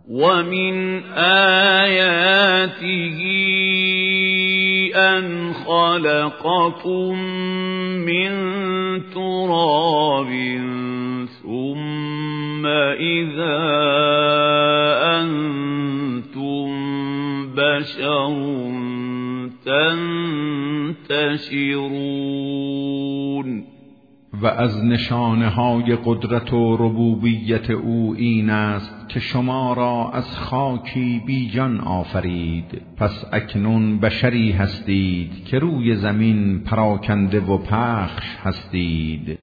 ومن آياته أن خلقكم من تراب ثم إذا أنتم بشر تنتشرون. و از نشانه‌های قدرت و ربوبیت او این است که شما را از خاکی بی جان آفرید، پس اکنون بشری هستید که روی زمین پراکنده و پخش هستید.